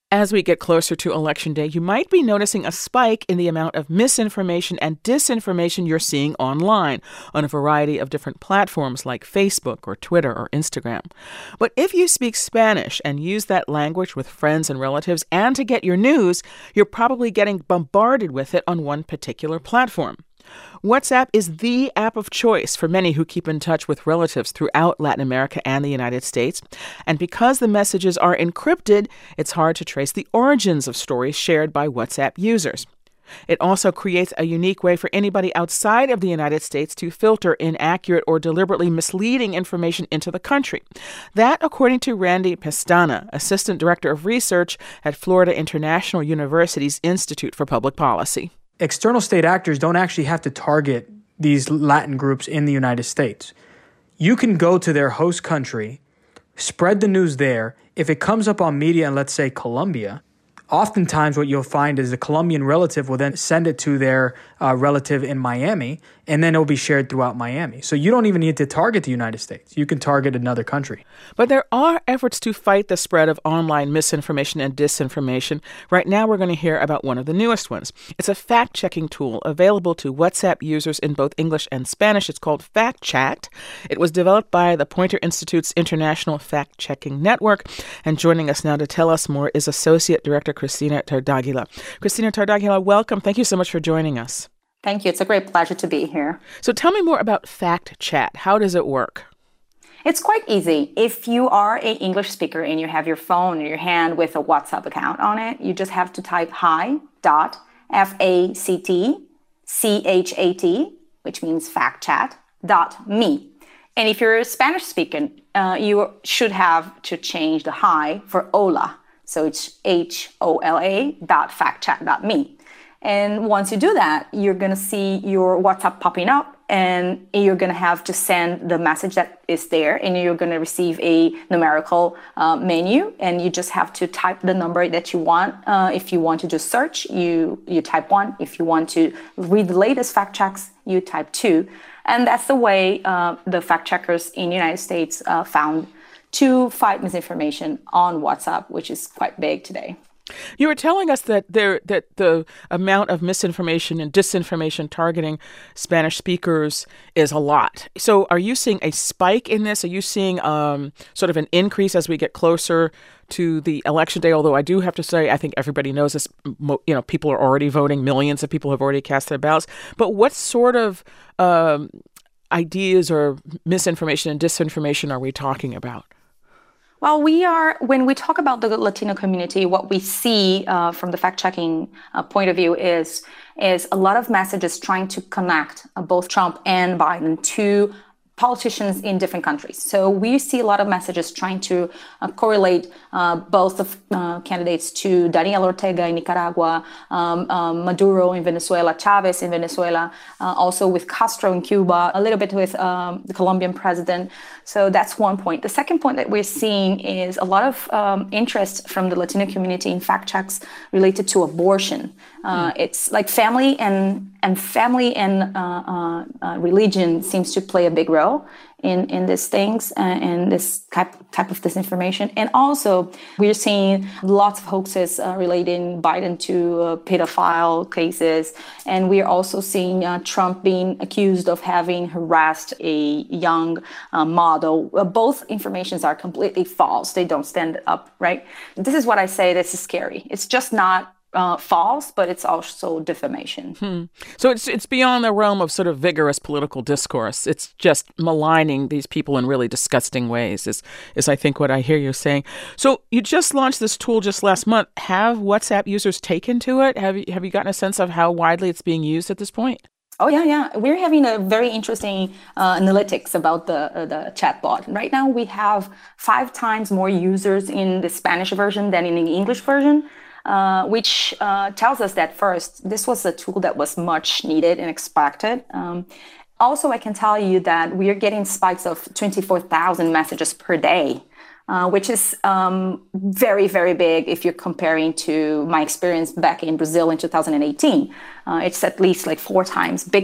As we get closer to Election Day, you might be noticing a spike in the amount of misinformation and disinformation you're seeing online on a variety of different platforms like Facebook or Twitter or Instagram. But if you speak Spanish and use that language with friends and relatives and to get your news, you're probably getting bombarded with it on one particular platform. WhatsApp is the app of choice for many who keep in touch with relatives throughout Latin America and the United States. And because the messages are encrypted, it's hard to trace the origins of stories shared by WhatsApp users. It also creates a unique way for anybody outside of the United States to filter inaccurate or deliberately misleading information into the country. That, according to Randy Pestana, Assistant Director of Research at Florida International University's Institute for Public Policy. External state actors don't actually have to target these Latin groups in the United States. You can go to their host country, spread the news there. If it comes up on media in, let's say, Colombia, oftentimes what you'll find is the Colombian relative will then send it to their relative in Miami, and then it'll be shared throughout Miami. So you don't even need to target the United States. You can target another country. But there are efforts to fight the spread of online misinformation and disinformation. Right now, we're going to hear about one of the newest ones. It's a fact-checking tool available to WhatsApp users in both English and Spanish. It's called FactChat. It was developed by the Poynter Institute's International Fact-Checking Network. And joining us now to tell us more is Associate Director Cristina Tardáguila. Cristina Tardáguila, welcome. Thank you so much for joining us. Thank you. It's a great pleasure to be here. So tell me more about FactChat. How does it work? It's quite easy. If you are an English speaker and you have your phone in your hand with a WhatsApp account on it, you just have to type hi.factchat, which means factchat.me. And if you're Spanish speaking, you should have to change the hi for hola. So it's HOLA.factchat.me. And once you do that, you're going to see your WhatsApp popping up, and you're going to have to send the message that is there, and you're going to receive a numerical menu, and you just have to type the number that you want. If you want to just search, you type 1. If you want to read the latest fact checks, you type 2. And that's the way the fact checkers in the United States found to fight misinformation on WhatsApp, which is quite big today. You were telling us that the amount of misinformation and disinformation targeting Spanish speakers is a lot. So are you seeing a spike in this? Are you seeing sort of an increase as we get closer to the election day? Although I do have to say, I think everybody knows this, people are already voting. Millions of people have already cast their ballots. But what sort of ideas or misinformation and disinformation are we talking about? Well, when we talk about the Latino community, what we see from the fact-checking point of view is a lot of messages trying to connect both Trump and Biden to politicians in different countries. So we see a lot of messages trying to correlate both of candidates to Daniel Ortega in Nicaragua, Maduro in Venezuela, Chavez in Venezuela, also with Castro in Cuba, a little bit with the Colombian president. So that's one point. The second point that we're seeing is a lot of interest from the Latino community in fact checks related to abortion. It's like family and religion seems to play a big role in these things and this type of disinformation. And also, we're seeing lots of hoaxes relating Biden to pedophile cases. And we're also seeing Trump being accused of having harassed a young model. Both informations are completely false. They don't stand up, right? This is what I say, this is scary. It's just not false, but it's also defamation. So it's beyond the realm of sort of vigorous political discourse. It's just maligning these people in really disgusting ways, is I think what I hear you saying. So you just launched this tool just last month. Have WhatsApp users taken to it? Have you gotten a sense of how widely it's being used at this point? Oh, yeah. We're having a very interesting analytics about the chatbot. Right now, we have 5 times more users in the Spanish version than in the English version. Which tells us that first, this was a tool that was much needed and expected. Also, I can tell you that we are getting spikes of 24,000 messages per day, which is very, very big if you're comparing to my experience back in Brazil in 2018. It's at least like 4 times bigger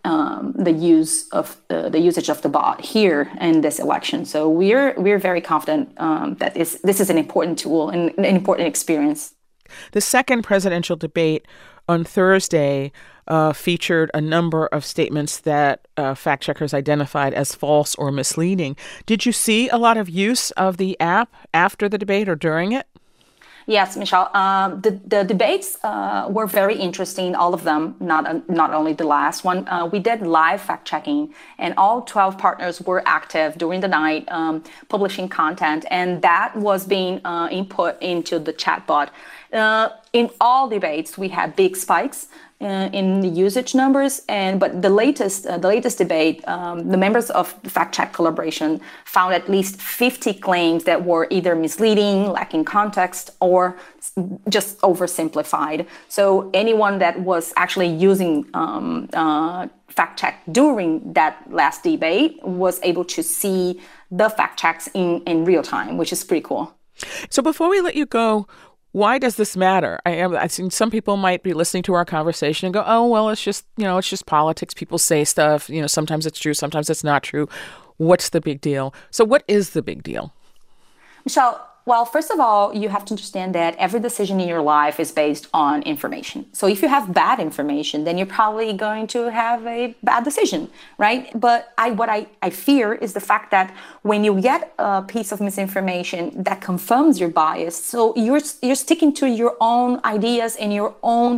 the usage of the bot here in this election. So we're very confident that this is an important tool and an important experience. The second presidential debate on Thursday featured a number of statements that fact checkers identified as false or misleading. Did you see a lot of use of the app after the debate or during it? Yes, Michelle. The debates were very interesting, all of them, not only the last one. We did live fact-checking, and all 12 partners were active during the night, publishing content, and that was being input into the chatbot. In all debates, we had big spikes in the usage numbers, but the latest debate, the members of the Fact Check Collaboration found at least 50 claims that were either misleading, lacking context, or just oversimplified. So anyone that was actually using fact check during that last debate was able to see the fact checks in real time, which is pretty cool. So before we let you go, why does this matter? I think some people might be listening to our conversation and go, "Oh, well, it's just politics. People say stuff. Sometimes it's true, sometimes it's not true. What's the big deal?" So, what is the big deal? Michelle, well, first of all, you have to understand that every decision in your life is based on information. So if you have bad information, then you're probably going to have a bad decision, right? But what I fear is the fact that when you get a piece of misinformation that confirms your bias, so you're sticking to your own ideas and your own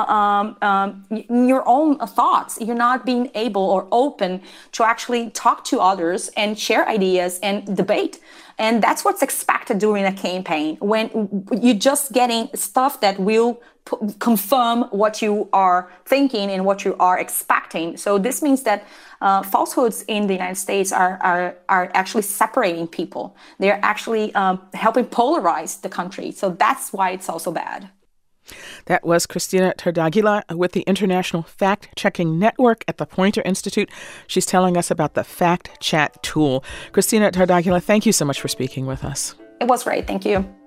thoughts. You're not being able or open to actually talk to others and share ideas and debate. And that's what's expected during a campaign, when you're just getting stuff that will confirm what you are thinking and what you are expecting. So this means that falsehoods in the United States are actually separating people. They're actually helping polarize the country. So that's why it's also bad. That was Cristina Tardáguila with the International Fact-Checking Network at the Poynter Institute. She's telling us about the Fact Chat tool. Cristina Tardáguila, thank you so much for speaking with us. It was great. Thank you.